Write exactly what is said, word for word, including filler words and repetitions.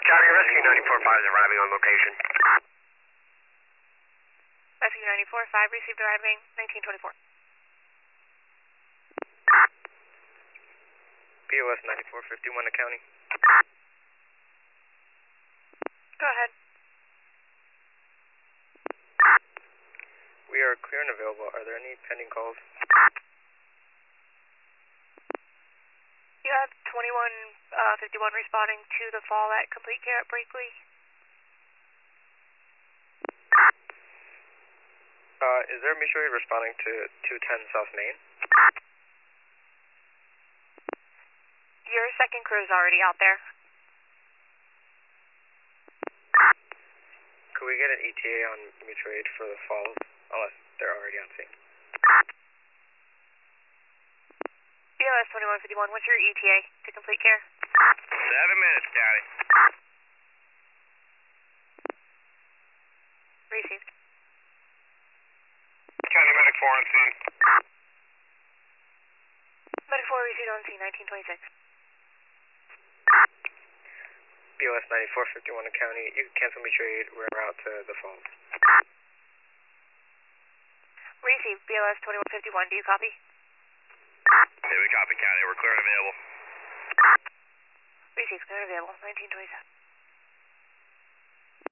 County Rescue ninety-four five is arriving on location. Rescue ninety-four five received arriving nineteen twenty-four. B O S ninety-four fifty-one to County. Go ahead. We are clear and available. Are there any pending calls? You have twenty-one fifty-one responding to the fall at Complete Care at Brakely. Uh, is there a mutual aid responding to two ten South Main? Your second crew is already out there. Could we get an E T A on mutual aid for the falls, unless they're already on scene? B O S twenty-one fifty-one, what's your E T A to Complete Care? Seven minutes, County. Received. County Medic four on scene. Medic four received on scene, nineteen twenty-six. B O S ninety-four fifty-one to County. You can cancel mutual aid. We're en route to the falls. Received. B O S twenty-one fifty-one, do you copy? Yeah, we copy, County. We're clear and available. Received. Clear and available. nineteen twenty-seven.